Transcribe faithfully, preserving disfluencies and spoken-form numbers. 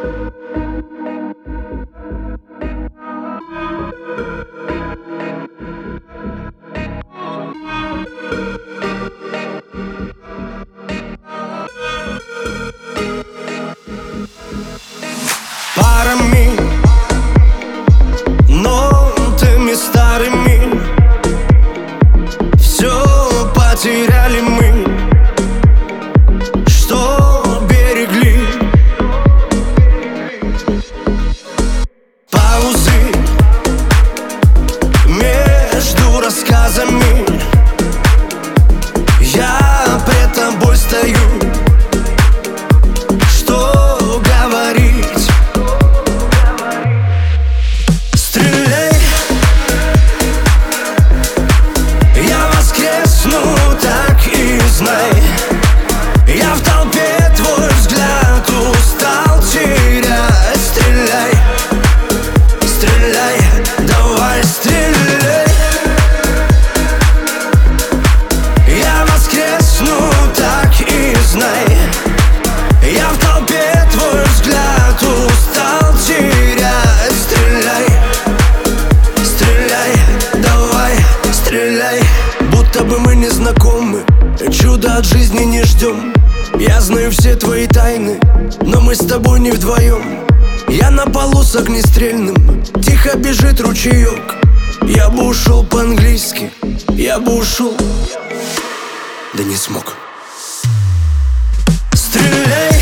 Парами, нотами старыми, все потеряли мы, что берегли. Паузы между рассказами, я пред тобой стою. Что говорить? Стреляй, я воскресну, так и знай. Я в толпе твой взгляд устал терять. Стреляй, стреляй, давай стреляй. Я воскресну, так и знай. Я в толпе твой взгляд устал терять. Стреляй, стреляй, давай стреляй. Будто бы мы не знакомы, чудо от жизни не ждем. Я знаю все твои тайны, но мы с тобой не вдвоем. Я на полу с огнестрельным, тихо бежит ручеек. Я бы ушел по-английски, я бы ушел, да не смог. Стреляй,